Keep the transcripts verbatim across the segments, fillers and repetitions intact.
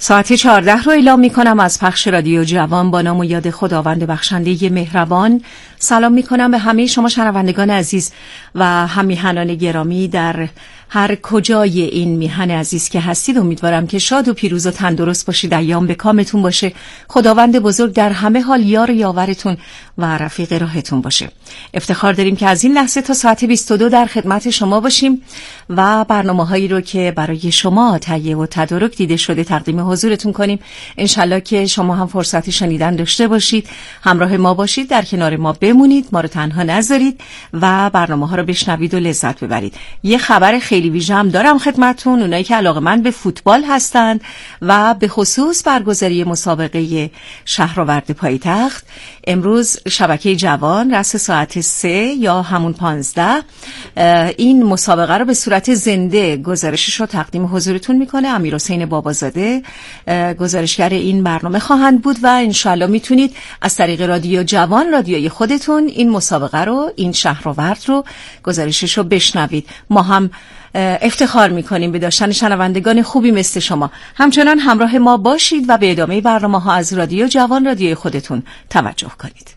ساعت چهارده رو اعلام می کنم از پخش رادیو جوان با نام و یاد خداوند بخشنده مهربان. سلام می کنم به همه شما شنوندگان عزیز و هم میهنان گرامی در هر کجای این میهن عزیز که هستید. امیدوارم که شاد و پیروز و تندرست باشید، ایام به کامتون باشه، خداوند بزرگ در همه حال یار و یاورتون و رفیق راهتون باشه. افتخار داریم که از این لحظه تا ساعت بیست و دو در خدمت شما باشیم و برنامه‌هایی رو که برای شما تهیه و تدارک دیده شده تقدیم حضورتون کنیم. انشالله که شما هم فرصت شنیدن داشته باشید، همراه ما باشید، در کنار ما بمونید، ما رو تنها نذارید و برنامه‌ها رو بشنوید و لذت ببرید. یه خبر خیلی ویژه هم دارم خدمتتون، اونایی که علاقه‌مند به فوتبال هستند و به خصوص برگزاری مسابقه شهرآورد پایتخت. امروز شبکه جوان رأس ساعت سه یا همون پانزده این مسابقه رو به صورت زنده گزارشش رو تقدیم حضورتون میکنه. امیرحسین بابازاده گزارشگر این برنامه خواهند بود و انشالله میتونید از طریق رادیو جوان، رادیوی خودتون، این مسابقه رو، این شهرآورد رو، گزارشش رو بشنوید. ما هم افتخار میکنیم به داشتن شنوندگان خوبی مثل شما. همچنان همراه ما باشید و به ادامه برنامه ها از رادیو جوان، رادیوی خودتون توجه کنید.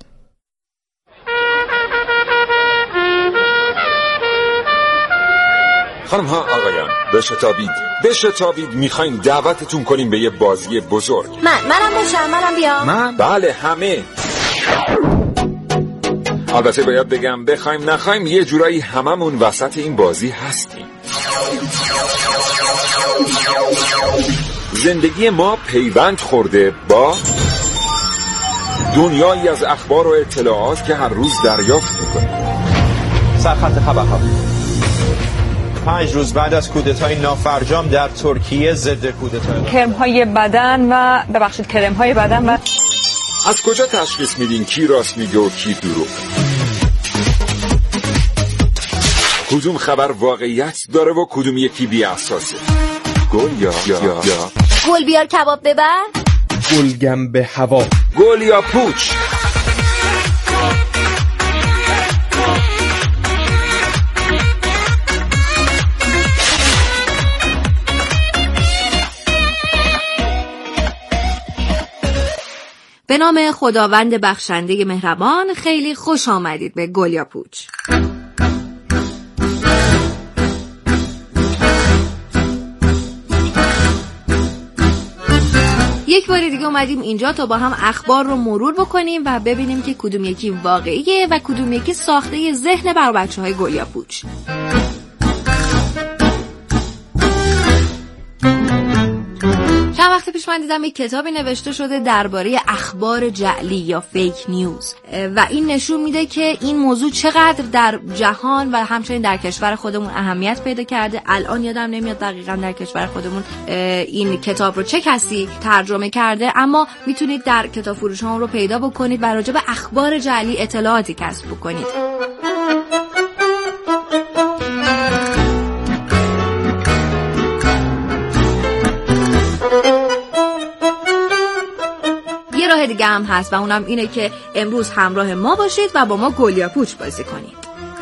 خانم ها آقایان، بشتابید بشتابید، میخوایم دعوتتون کنیم به یه بازی بزرگ. من منم بشم منم بیام. من؟ بله همه. البته باید بگم بخوایم نخوایم یه جورایی هممون وسط این بازی هستیم. زندگی ما پیوند خورده با دنیایی از اخبار و اطلاعات که هر روز دریافت میکنیم. سرخط خبرها. پنج روز بعد از کودتای نافرجام در ترکیه ضد کودتا، کرم‌های بدن و ببخشید کرم‌های بدن و از کجا تشخیص میدین کی راست میگه و کی دروغ؟ کدوم خبر واقعیت داره و کدوم یکی بی اساسه؟ گل یا یا یا گل بیار کباب ببر، گلگم به هوا، گل یا پوچ. به نام خداوند بخشنده مهربان. خیلی خوش آمدید به گل یا پوچ. یک بار دیگه اومدیم اینجا تا با هم اخبار رو مرور بکنیم و ببینیم که کدوم یکی واقعیه و کدوم یکی ساخته ذهن بر بچه‌های گل یا پوچ. چند وقت پیش من دیدم یک کتابی نوشته شده درباره اخبار جعلی یا فیک نیوز و این نشون میده که این موضوع چقدر در جهان و همچنین در کشور خودمون اهمیت پیدا کرده. الان یادم نمیاد دقیقاً در کشور خودمون این کتاب رو چه کسی ترجمه کرده، اما میتونید در کتاب فروش‌ها رو پیدا بکنید و راجع به اخبار جعلی اطلاعاتی کسب بکنید. راه دیگه هم هست و اونم اینه که امروز همراه ما باشید و با ما گل یا پوچ بازی کنید.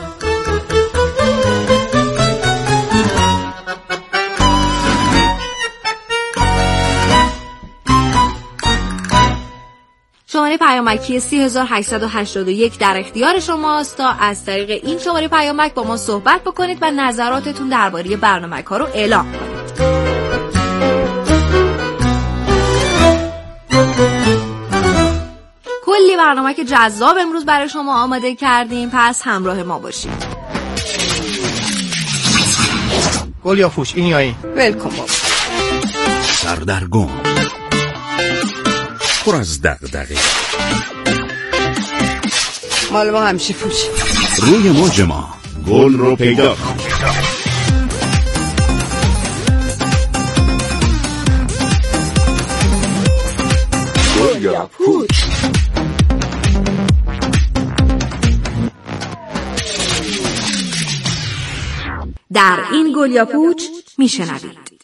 شماره پیامکی سه هزار و هشتصد و هشتاد و یک در اختیار شماست تا از طریق این شماره پیامک با ما صحبت بکنید و نظراتتون درباره برنامه‌ها رو اعلام کنید. کلی برنامه که جذاب امروز برای شما آماده کردیم، پس همراه ما باشید. گل یا پوچ این یا این؟ ولکام بابا. سردرگم، پر از دغدغه، مال ما همیشه پوچ. روی موج ما گل رو پیدا کن. گل یا پوچ. در این گل یا پوچ میشنوید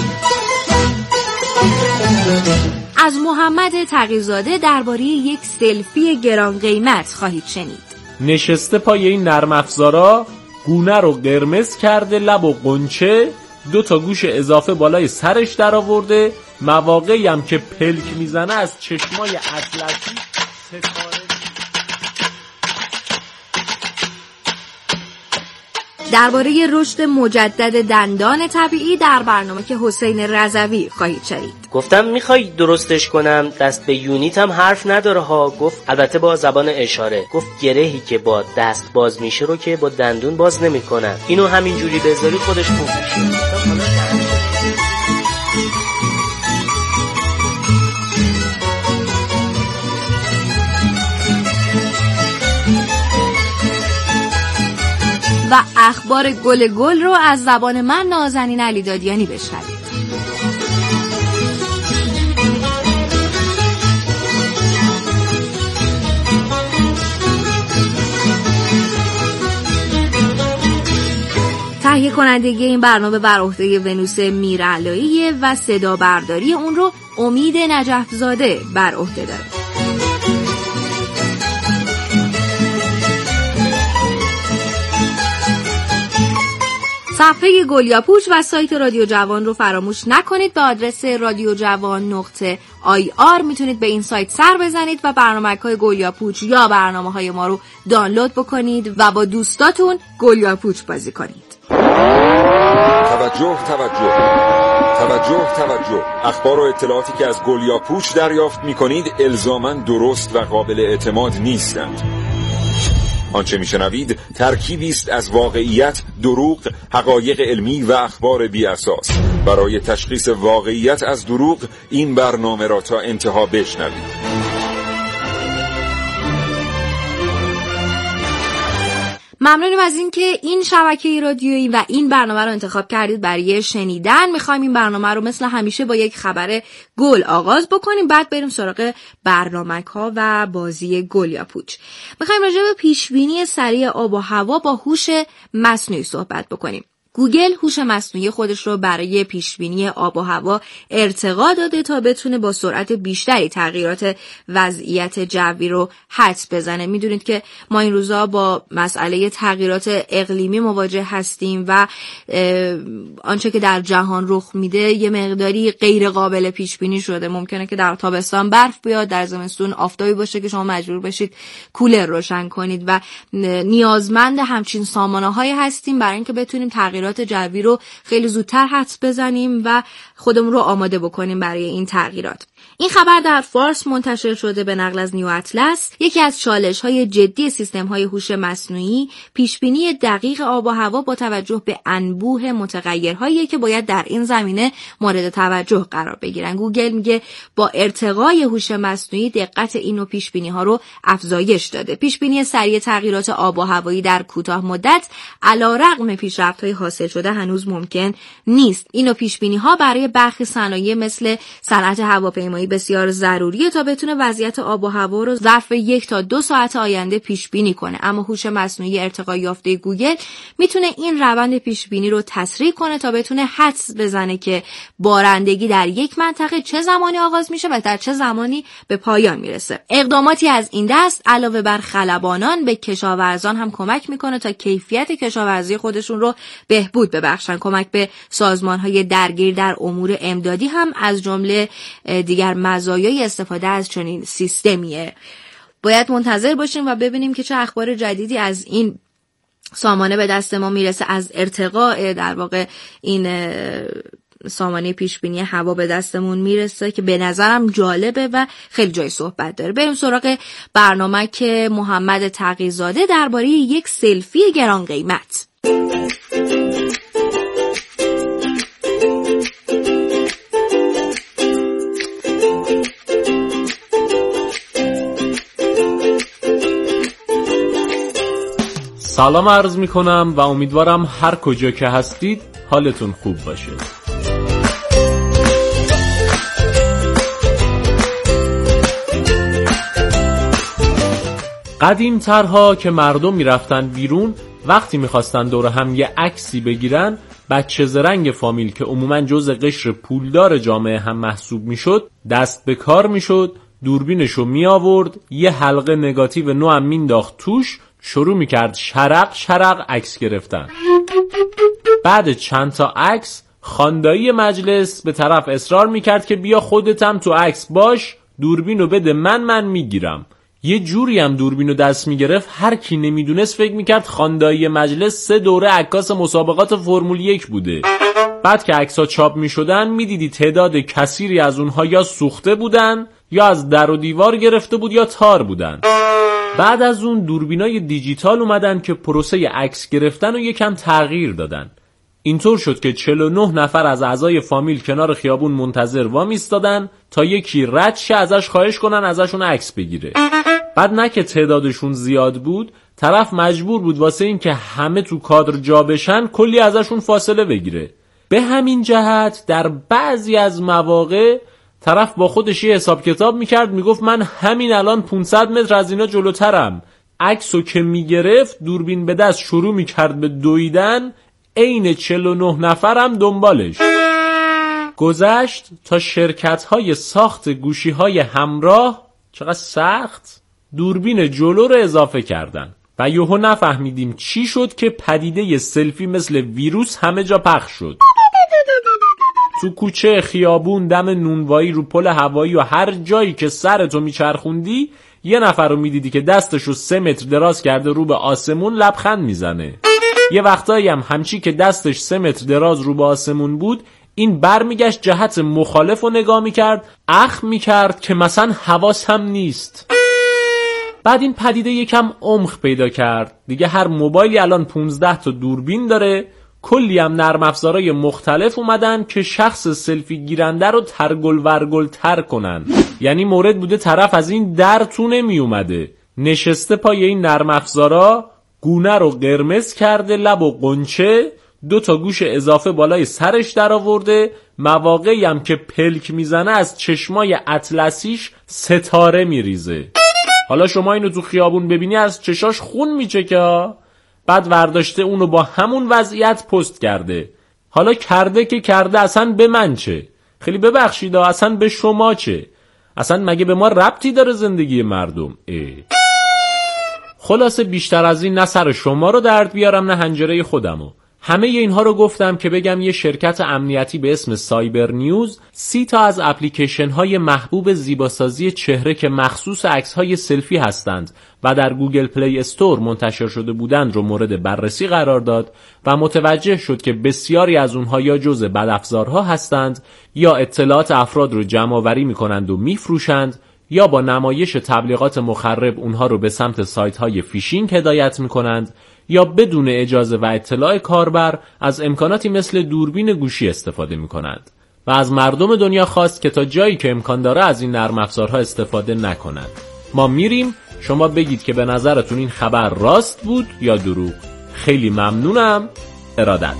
از محمد تقی‌زاده درباره یک سلفی گران قیمت خواهید شنید. نشسته پای این نرم افزارا، گونه رو قرمز کرده، لب و قنچه، دو تا گوش اضافه بالای سرش در آورده، مواقعی هم که پلک میزنه از چشمای اطلسی ستاره. درباره رشد مجدد دندان طبیعی در برنامه که حسین رضوی خواهید شنید. گفتم میخوای درستش کنم، دست به یونیت هم حرف نداره ها. گفت البته با زبان اشاره. گفت گرهی که با دست باز میشه رو که با دندون باز نمیکنن. اینو همینجوری بذاری خودش خوب میشه. و اخبار گل گل رو از زبان من نازنین علیدادیانی بشنوید. تهیه کنندگی این برنامه بر عهده ونوس میرعلایی و صدا برداری اون رو امید نجف‌زاده بر عهده داره. صفحه گلیاپوچ و سایت رادیو جوان رو فراموش نکنید. به آدرس رادیو جوان نقطه آی آر میتونید به این سایت سر بزنید و برنامه‌های گلیاپوچ یا برنامه‌های ما رو دانلود بکنید و با دوستاتون گلیاپوچ بازی کنید. توجه توجه توجه توجه اخبار و اطلاعاتی که از گلیاپوچ دریافت میکنید الزاماً درست و قابل اعتماد نیستند. آنچه میشنوید ترکیبی است از واقعیت، دروغ، حقایق علمی و اخبار بی اساس. برای تشخیص واقعیت از دروغ این برنامه را تا انتها بشنوید. ممنونیم از این که این شبکه رادیویی و این برنامه رو انتخاب کردید برای شنیدن. میخوایم این برنامه رو مثل همیشه با یک خبر گل آغاز بکنیم، بعد بریم سراغ برنامه‌ها و بازی گلیاپوچ. میخوایم راجع به پیشبینی سریع آب و هوا با هوش مصنوعی صحبت بکنیم. گوگل هوش مصنوعی خودش رو برای پیشبینی آب و هوا ارتقا داده تا بتونه با سرعت بیشتری تغییرات وضعیت جوی رو حدس بزنه. میدونید که ما این روزا با مسئله تغییرات اقلیمی مواجه هستیم و آنچه که در جهان رخ میده یه مقداری غیر قابل پیش بینی شده. ممکنه که در تابستان برف بیاد، در زمستون آفتابی باشه که شما مجبور بشید کولر روشن کنید و نیازمند همچین سامانه‌هایی هستیم برای اینکه بتونیم تغییر جوی رو خیلی زودتر حدس بزنیم و خودمون رو آماده بکنیم برای این تغییرات. این خبر در فارس منتشر شده به نقل از نیو اطلس. یکی از چالش‌های جدی سیستم‌های هوش مصنوعی پیشبینی دقیق آب و هوا با توجه به انبوه متغیرهایی که باید در این زمینه مورد توجه قرار بگیرن. گوگل میگه با ارتقای هوش مصنوعی دقت این نوع پیشبینی‌ها رو افزایش داده. پیشبینی سریع تغییرات آب و هوایی در کوتاه مدت علیرغم پیشرفت‌های حاصل شده هنوز ممکن نیست. این نوع پیشبینی‌ها برای برخی صنایع مثل صنعت هواپیمایی بسیار ضروریه تا بتونه وضعیت آب و هوا رو ظرف یک تا دو ساعت آینده پیش بینی کنه. اما هوش مصنوعی ارتقا یافته گوگل میتونه این روند پیش بینی رو تسریع کنه تا بتونه حدس بزنه که بارندگی در یک منطقه چه زمانی آغاز میشه و در چه زمانی به پایان میرسه. اقداماتی از این دست علاوه بر خلبانان به کشاورزان هم کمک میکنه تا کیفیت کشاورزی خودشون رو بهبود ببخشن. کمک به سازمان‌های درگیر در امور امدادی هم از جمله دیگر مزایای استفاده از چنین سیستمیه. باید منتظر باشیم و ببینیم که چه اخبار جدیدی از این سامانه به دست ما میرسه، از ارتقاء در واقع این سامانه پیشبینی هوا به دستمون میرسه که به نظرم جالبه و خیلی جای صحبت داره. بریم سراغ برنامه که محمد تقی‌زاده درباره یک سلفی گران قیمت. سلام عرض می کنم و امیدوارم هر کجا که هستید حالتون خوب باشه. قدیم ترها که مردم می رفتن بیرون وقتی می خواستن دور هم یه عکسی بگیرن، بچه زرنگ فامیل که عموماً جزء قشر پولدار جامعه هم محسوب می شد دست به کار می شد، دوربینشو می آورد، یه حلقه نگاتیو نو هم مینداخت توش، شروع میکرد شرق شرق عکس گرفتن. بعد چند تا عکس خاندایی مجلس به طرف اصرار میکرد که بیا خودتم تو عکس باش، دوربینو بده من من میگیرم. یه جوری هم دوربینو دست میگرفت هر کی نمیدونست فکر میکرد خاندایی مجلس سه دوره عکاس مسابقات فرمول یک بوده. بعد که عکس‌ها چاپ میشدن میدیدی تعداد کثیری از اونها یا سوخته بودن یا از در و دیوار گرفته بود یا تار بودن. بعد از اون دوربینای دیجیتال اومدن که پروسه عکس گرفتن رو یکم تغییر دادن. اینطور شد که چهل و نه نفر از اعضای فامیل کنار خیابون منتظر وامیستادن تا یکی رد شه ازش خواهش کنن ازشون عکس بگیره. بعد نه که تعدادشون زیاد بود، طرف مجبور بود واسه این که همه تو کادر جا بشن کلی ازشون فاصله بگیره. به همین جهت در بعضی از مواقع طرف با خودش یه حساب کتاب میکرد، میگفت من همین الان پانصد متر از اینا جلوترم. عکسو که میگرفت دوربین به دست شروع میکرد به دویدن، عین چهل و نه نفرم دنبالش. گذشت تا شرکت‌های ساخت گوشی‌های همراه، چقدر سخت، دوربین جلو رو اضافه کردن و یهو نفهمیدیم چی شد که پدیده سلفی مثل ویروس همه جا پخش شد. تو کوچه، خیابون، دم نونوایی، رو پل هوایی و هر جایی که سرتو میچرخوندی یه نفر رو میدیدی که دستشو سه متر دراز کرده رو به آسمون لبخند میزنه. یه وقتایی هم همچی که دستش سه متر دراز رو به آسمون بود، این بر میگشت جهت مخالف رو نگاه میکرد، اخم میکرد که مثلا حواس هم نیست. بعد این پدیده یکم عمق پیدا کرد. دیگه هر موبایلی الان پونزده تا دوربین داره، کلی هم نرم افزارهای مختلف اومدن که شخص سلفی گیرنده رو ترگل ورگل تر کنن. یعنی مورد بوده طرف از این در تو نمی اومده، نشسته پای این نرم افزارا، گونه رو قرمز کرده، لب و قنچه، دو تا گوش اضافه بالای سرش در آورده، مواقعی هم که پلک میزنه از چشمای اطلسیش ستاره میریزه. حالا شما اینو تو خیابون ببینی از چشاش خون میچکه. بعد ورداشته اونو با همون وضعیت پست کرده. حالا کرده که کرده، اصلا به من چه؟ خیلی ببخشید اصلا به شما چه؟ اصلا مگه به ما ربطی داره زندگی مردم؟ اه. خلاصه بیشتر از این نه سر شما رو درد بیارم نه حنجره خودمو. همه اینها رو گفتم که بگم یه شرکت امنیتی به اسم سایبر نیوز سی تا از اپلیکیشن های محبوب زیباسازی چهره که مخصوص عکس های سلفی هستند و در گوگل پلی استور منتشر شده بودند رو مورد بررسی قرار داد و متوجه شد که بسیاری از اونها یا جزء بدافزارها هستند یا اطلاعات افراد رو جمع آوری میکنند و میفروشند یا با نمایش تبلیغات مخرب اونها رو به سمت سایت های فیشینگ هدایت میکنند یا بدون اجازه و اطلاع کاربر از امکاناتی مثل دوربین گوشی استفاده میکنند و از مردم دنیا خواست که تا جایی که امکان داره از این نرم افزارها استفاده نکنند. ما میریم، شما بگید که به نظرتون این خبر راست بود یا دروغ. خیلی ممنونم. ارادت.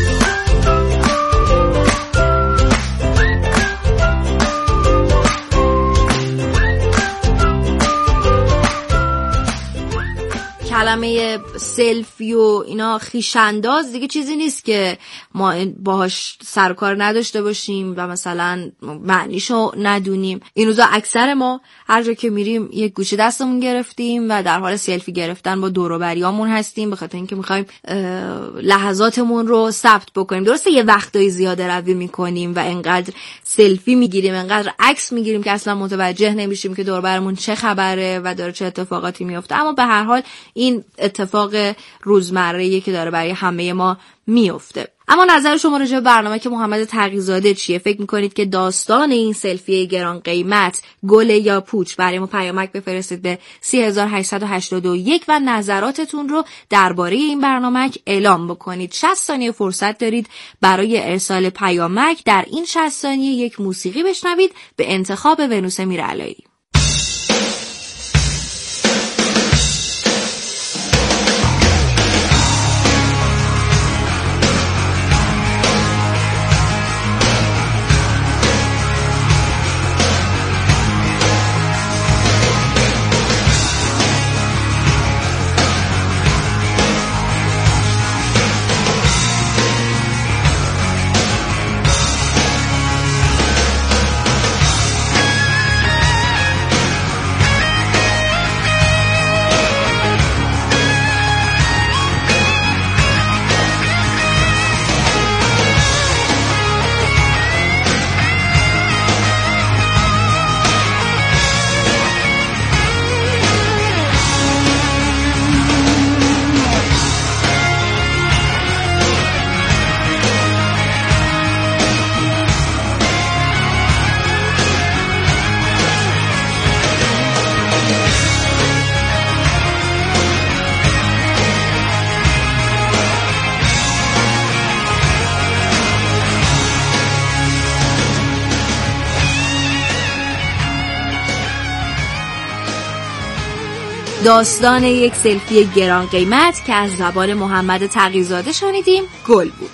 کلمه سلفی و اینا خویش‌انداز دیگه چیزی نیست که ما باهاش سرکار نداشته باشیم و مثلا معنیشو ندونیم. این روزا اکثر ما هر جا که میریم یک گوشه دستمون گرفتیم و در حال سلفی گرفتن با دور و بریامون هستیم، به خاطر اینکه میخوایم لحظاتمون رو ثبت بکنیم. درسته یه وقتایی زیاده روی میکنیم و انقدر سلفی میگیریم، انقدر عکس میگیریم که اصلا متوجه نمیشیم که دور و برمون چه خبره و داره چه اتفاقاتی میفته، اما به هر حال این اتفاق روزمره‌ایه که داره برای همه ما میفته. اما نظر شما راجع به برنامه که محمد تقی‌زاده چیه؟ فکر میکنید که داستان این سلفی گران قیمت گل یا پوچ؟ برای ما پیامک بفرستید به سه هزار و هشتصد و هشتاد و یک و نظراتتون رو درباره این برنامه اعلام بکنید. شصت ثانیه فرصت دارید برای ارسال پیامک. در این شصت ثانیه یک موسیقی بشنوید به انتخاب ونوس میرعلایی. داستان یک سلفی گران قیمت که از زبان محمد تقی‌زاده شنیدیم گل بود.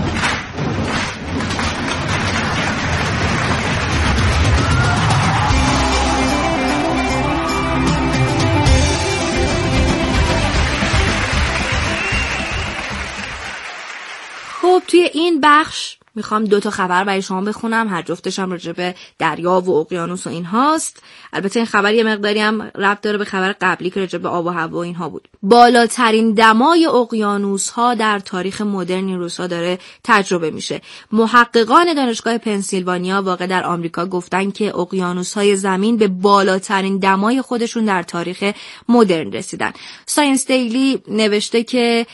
خب توی این بخش میخوام دو تا خبر برای شما بخونم، هر جفتش هم راجع به دریا و اقیانوس و این هاست. البته این خبر یه مقداری هم ربط داره به خبر قبلی که راجع به آب و هوا و اینها بود. بالاترین دمای اقیانوس ها در تاریخ مدرن این روزها داره تجربه میشه. محققان دانشگاه پنسیلوانیا واقع در آمریکا گفتن که اقیانوس های زمین به بالاترین دمای خودشون در تاریخ مدرن رسیدن. ساینس دیلی نوشته که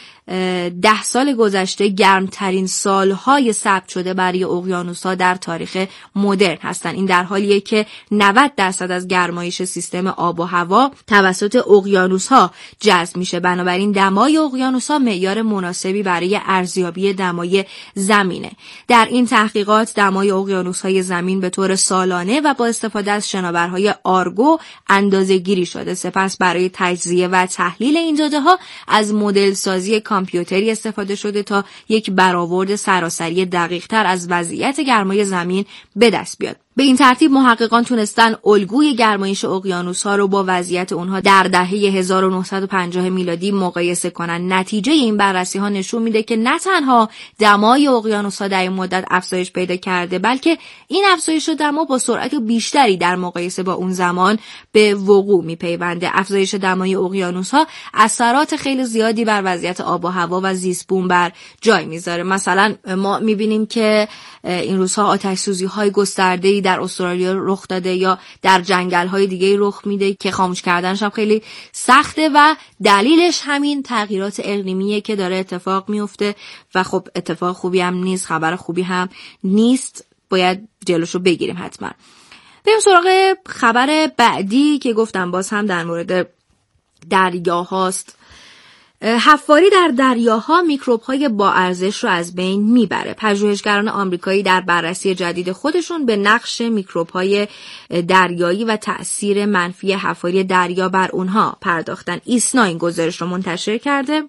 ده سال گذشته گرمترین سالهای ثبت شده برای اقیانوس‌ها در تاریخ مدرن هستند. این در حالیه که نود درصد از گرمایش سیستم آب و هوا توسط اقیانوس‌ها جذب میشه. بنابراین دمای اقیانوس‌ها معیار مناسبی برای ارزیابی دمای زمینه. در این تحقیقات دمای اقیانوس‌های زمین به طور سالانه و با استفاده از شناورهای آرگو اندازه‌گیری شده. سپس برای تجزیه و تحلیل این داده‌ها از مدل سازی کامپیوتری استفاده شده تا یک برآورد سراسری دقیق‌تر از وضعیت گرمای زمین به دست بیاد. به این ترتیب محققان تونستن الگوی گرمایش اقیانوس‌ها رو با وضعیت اونها در دهه هزار و نهصد و پنجاه میلادی مقایسه کنن. نتیجه این بررسی‌ها نشون میده که نه تنها دمای اقیانوس‌ها در این مدت افزایش پیدا کرده، بلکه این افزایش دما با سرعت بیشتری در مقایسه با اون زمان به وقوع میپیونده. افزایش دمای اقیانوس‌ها اثرات خیلی زیادی بر وضعیت آب و هوا و زیست بوم بر جای میذاره. مثلا ما میبینیم که این روزها آتش‌سوزی‌های گسترده‌ای در استرالیا رخ داده یا در جنگل‌های دیگه رخ میده که خاموش کردنش هم خیلی سخته و دلیلش همین تغییرات اقلیمیه که داره اتفاق میفته و خب اتفاق خوبی هم نیست، خبر خوبی هم نیست، باید جلوشو بگیریم حتما. بریم سراغ خبر بعدی که گفتم باز هم در مورد دریاهاست. حفاری در دریاها میکروب‌های با ارزش رو از بین میبره. پژوهشگران آمریکایی در بررسی جدید خودشون به نقش میکروب‌های دریایی و تأثیر منفی حفاری دریا بر اونها پرداختن. ایسنا این گزارش رو منتشر کرده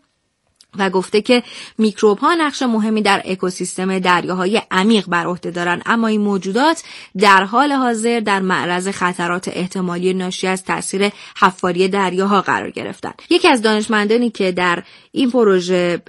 و گفته که میکروب‌ها نقش مهمی در اکوسیستم دریاهای عمیق بر عهده دارن، اما این موجودات در حال حاضر در معرض خطرات احتمالی ناشی از تاثیر حفاری دریاها قرار گرفتن. یکی از دانشمندانی که در این پروژه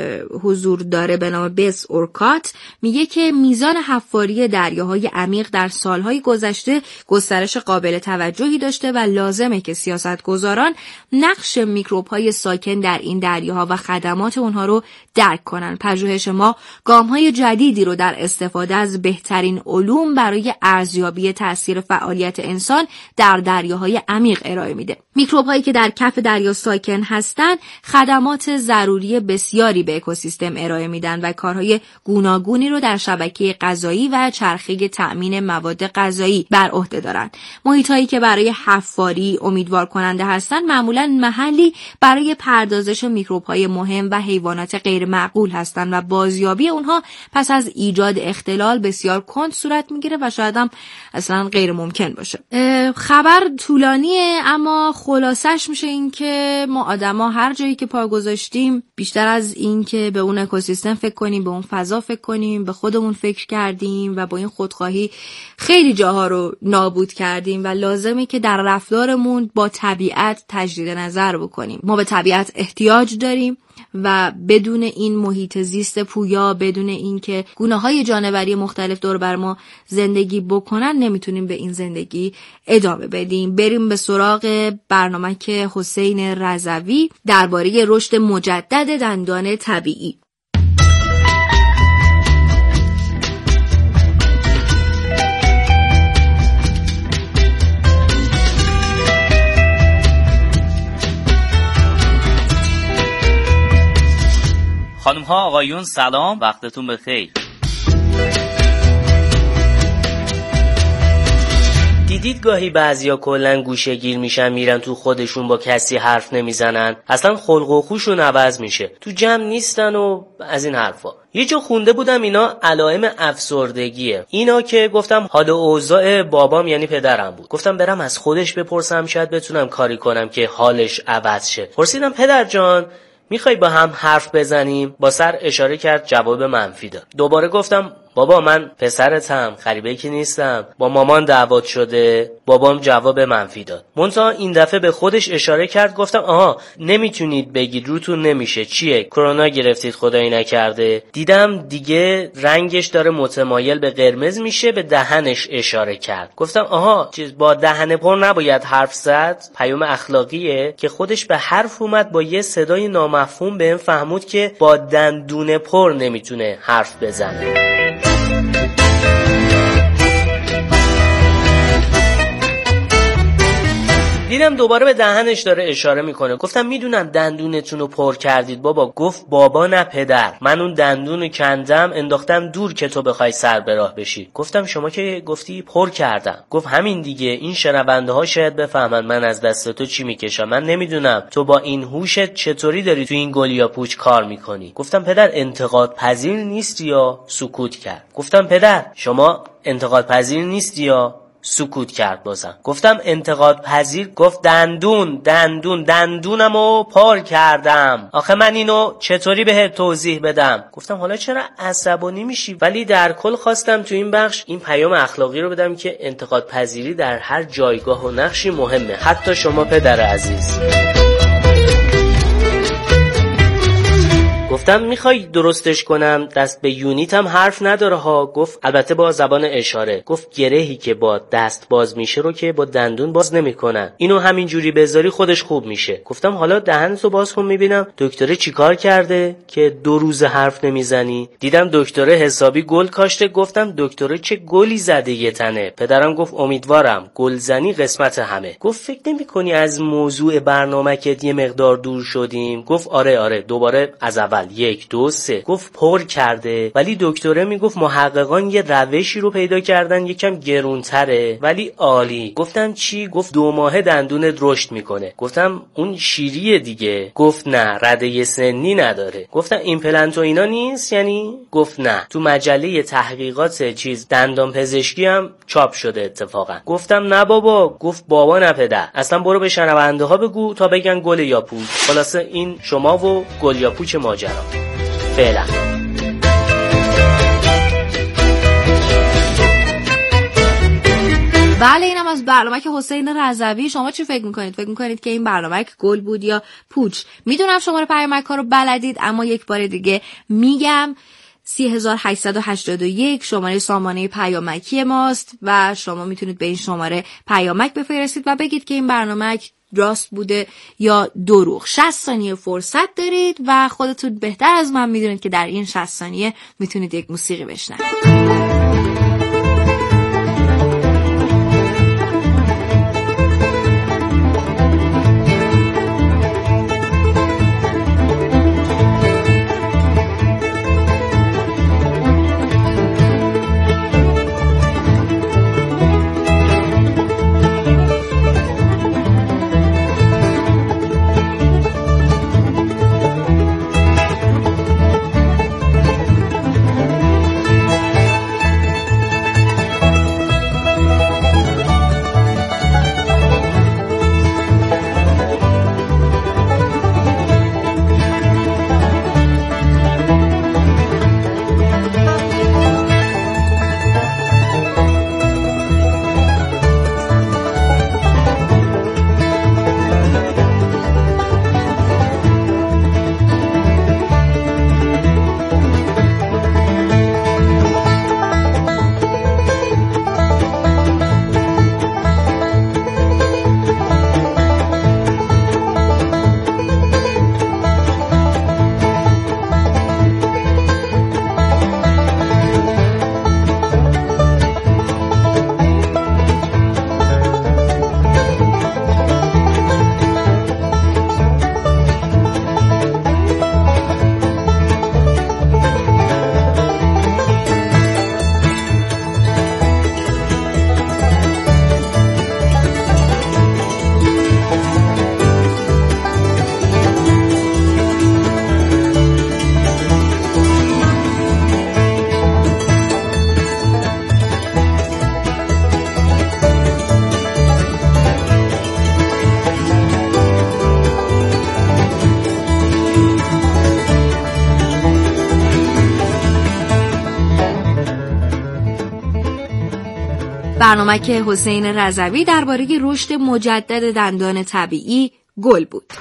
حضور داره به نام بس اورکات میگه که میزان حفاری دریاهای عمیق در سالهای گذشته گسترش قابل توجهی داشته و لازمه که سیاستگزاران نقش میکروب‌های ساکن در این دریاها و خدمات اونها رو درک کنن. پژوهش ما گام‌های جدیدی رو در استفاده از بهترین علوم برای ارزیابی تاثیر فعالیت انسان در دریاهای عمیق ارائه میده. میکروب‌هایی که در کف دریا ساکن هستن خدمات ضروری بسیاری به اکوسیستم ارائه میدن و کارهای گوناگونی رو در شبکه غذایی و چرخه تأمین مواد غذایی بر عهده دارن. محیط‌هایی که برای حفاری امیدوار کننده هستن معمولاً محلی برای پردازش میکروب‌های مهم و حیوانات غیر معقول هستند و بازیابی اونها پس از ایجاد اختلال بسیار کند صورت میگیره و شاید هم اصلا غیر ممکن باشه. خبر طولانیه اما خلاصش میشه این که ما آدما هر جایی که پا گذاشتیم بیشتر از این که به اون اکوسیستم فکر کنیم، به اون فضا فکر کنیم، به خودمون فکر کردیم و با این خودخواهی خیلی جاها رو نابود کردیم و لازمه که در رفتارمون با طبیعت تجدید نظر بکنیم. ما به طبیعت احتیاج داریم و بدون این محیط زیست پویا، بدون این که گونه‌های جانوری مختلف دور بر ما زندگی بکنن، نمیتونیم به این زندگی ادامه بدیم. بریم به سراغ برنامه که حسین رضوی درباره رشد مجدد دندان طبیعی. خانم ها آقایون سلام، وقتتون بخیر. دیدید گاهی بعضیا کلا گوشه گیر میشن، میرن تو خودشون، با کسی حرف نمیزنن، اصلا خلق و خوشون عوض میشه، تو جمع نیستن و از این حرفا. یه جا خونده بودم اینا علائم افسردگیه. اینا که گفتم حال اوضاع بابام یعنی پدرم بود. گفتم برم از خودش بپرسم، شاید بتونم کاری کنم که حالش عوض شه. پرسیدم پدر جان میخوای با هم حرف بزنیم؟ با سر اشاره کرد، جواب منفی داد. دوباره گفتم بابا من پسرتم، غریبه که نیستم، با مامان دعوت شده. بابام جواب منفی داد. منتها این دفعه به خودش اشاره کرد، گفتم آها نمیتونید بگید، روتون نمیشه، چیه کرونا گرفتید خدایی نکرده. دیدم دیگه رنگش داره متمایل به قرمز میشه، به دهنش اشاره کرد. گفتم آها چیز با دهن پر نباید حرف زد، پیام اخلاقیه. که خودش به حرف اومد، با یه صدای نامفهوم بهم فهمود که با دندون پر نمیتونه حرف بزنه. دیدم دوباره به دهنش داره اشاره میکنه. گفتم میدونم دندونتون رو پر کردید بابا. گفت بابا نه پدر، من اون دندون رو کندم انداختم دور که تو بخوای سر به راه بشی. گفتم شما که گفتی پر کردم. گفت همین دیگه، این شنونده ها شاید بفهمن من از دست تو چی میکشم. من نمیدونم تو با این هوشت چطوری داری تو این گل یا پوچ کار میکنی. گفتم پدر انتقاد پذیر نیستی یا؟ سکوت کرد. گفتم پدر شما انتقاد پذیر نیستی یا؟ سکوت کرد بازم. گفتم انتقاد پذیر. گفت دندون دندون دندونمو پر کردم. آخه من اینو چطوری بهت توضیح بدم؟ گفتم حالا چرا عصبانی میشی؟ ولی در کل خواستم تو این بخش این پیام اخلاقی رو بدم که انتقاد پذیری در هر جایگاه و نقشی مهمه، حتی شما پدر عزیز. گفتم میخوای درستش کنم؟ دست به یونیت هم حرف نداره ها. گفت البته با زبان اشاره. گفت گرهی که با دست باز میشه رو که با دندون باز نمیکنن، اینو همینجوری بذاری خودش خوب میشه. گفتم حالا دهنتو باز کن میبینم دکتره چیکار کرده که دو روز حرف نمیزنی. دیدم دکتره حسابی گل کاشته. گفتم دکتره چه گلی زده یه تنه. پدرم گفت امیدوارم گلزنی قسمت همه. گفت فکر نمی‌کنی از موضوع برنامه‌ت یه مقدار دور شدیم؟ گفت آره آره دوباره از اول یک دو سه. گفت پر کرده، ولی دکتره میگفت محققان یه روشی رو پیدا کردن یکم گرونتره ولی عالی. گفتم چی؟ گفت دو ماه دندونت رشد میکنه. گفتم اون شیریه دیگه. گفت نه رده سنی نداره. گفتم ایمپلنت و اینا نیست یعنی؟ گفت نه تو مجله تحقیقات چیز دندان پزشکی هم چاپ شده اتفاقا. گفتم نه بابا. گفت بابا نه پدر، اصلا برو به شنونده ها بگو تا بگن گل یا پوچ. خلاصه این شما و گل یا پوچ ماجرا. فعلا بله اینم از برنامه که حسین رضوی. شما چی فکر میکنید؟ فکر میکنید که این برنامه گل بود یا پوچ؟ میدونم شماره پیامک ها رو بلدید، اما یک بار دیگه میگم سی هزار و هشتصد و هشتاد و یک شماره سامانه پیامکی ماست و شما میتونید به این شماره پیامک بفرستید و بگید که این برنامه راست بوده یا دروغ. شصت ثانیه فرصت دارید و خودتون بهتر از من میدونید که در این شصت ثانیه میتونید یک موسیقی بشنوید. برنامه که حسین رضوی درباره رشد مجدد دندان طبیعی گل بود.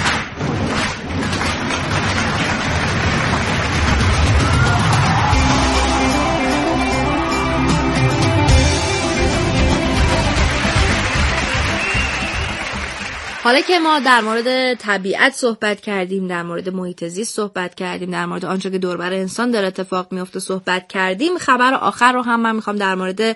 حالا که ما در مورد طبیعت صحبت کردیم، در مورد محیط زیست صحبت کردیم، در مورد آنچه که دور بر انسان داره اتفاق میفته صحبت کردیم، خبر آخر رو هم من میخوام در مورد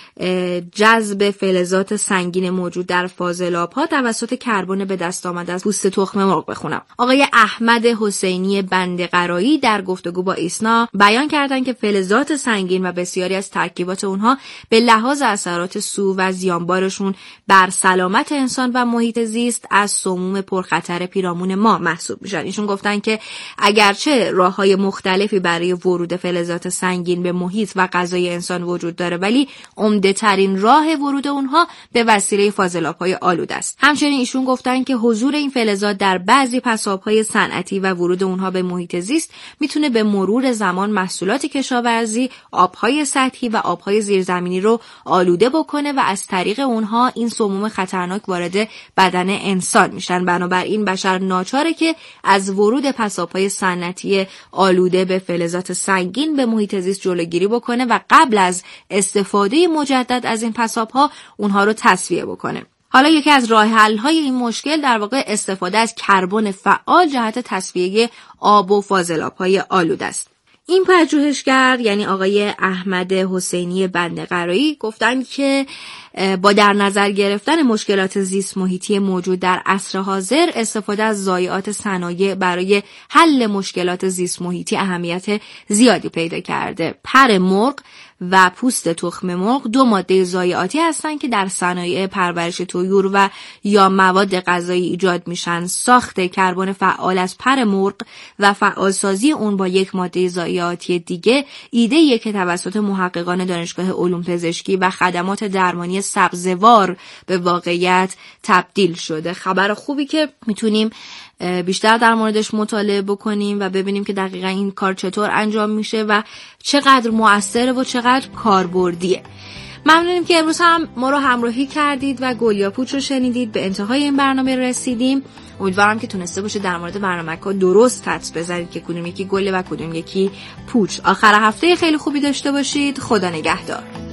جذب فلزات سنگین موجود در فاضلاب‌ها توسط کربن به دست آمده از پوست تخم مرغ بخونم. آقای احمد حسینی بنده‌قرایی در گفتگو با ایسنا بیان کردند که فلزات سنگین و بسیاری از ترکیبات اونها به لحاظ اثرات سو و زیانبارشون بر سلامت انسان و محیط زیست از سموم پرخطر پیرامون ما محسوب میشن. ایشون گفتن که اگرچه راه‌های مختلفی برای ورود فلزات سنگین به محیط و غذای انسان وجود داره، ولی عمده ترین راه ورود اونها به وسیله فاضلاب‌های آلوده است. همچنین ایشون گفتن که حضور این فلزات در بعضی پساب‌های صنعتی و ورود اونها به محیط زیست میتونه به مرور زمان محصولات کشاورزی، آب‌های سطحی و آب‌های زیرزمینی رو آلوده بکنه و از طریق اونها این سموم خطرناک وارد بدن انسان میشن. بنابراین بشر ناچاره که از ورود پساب‌های صنعتی آلوده به فلزات سنگین به محیط زیست جلوگیری بکنه و قبل از استفاده مجدد از این پساب‌ها اونها رو تصفیه بکنه. حالا یکی از راه حل‌های این مشکل در واقع استفاده از کربن فعال جهت تصفیه آب و فاضلاب‌های آلوده است. این پژوهشگر یعنی آقای احمد حسینی بنده‌قرایی گفتن که با در نظر گرفتن مشکلات زیست محیطی موجود در عصر حاضر، استفاده از ضایعات صنایع برای حل مشکلات زیست محیطی اهمیت زیادی پیدا کرده. پر مرغ و پوست تخم مرغ دو ماده ضایعاتی هستند که در صنایع پرورش طیور و یا مواد غذایی ایجاد میشن. ساخت کربن فعال از پر مرغ و فعالسازی اون با یک ماده ضایعاتی دیگه ایده‌ایه که توسط محققان دانشگاه علوم پزشکی و خدمات درمانی سبزوار به واقعیت تبدیل شده. خبر خوبی که میتونیم بیشتر در موردش مطالعه بکنیم و ببینیم که دقیقا این کار چطور انجام میشه و چقدر مؤثره و چقدر کاربردیه. ممنونیم که امروز هم ما رو همراهی کردید و گلیا پوچ رو شنیدید. به انتهای این برنامه رسیدیم. امیدوارم که تونسته باشه در مورد برنامه‌ها درست حدس بزنید که کدوم یکی گله و کدوم یکی پوچ. آخر هفته خیلی خوبی داشته باشید. خدا نگهدار.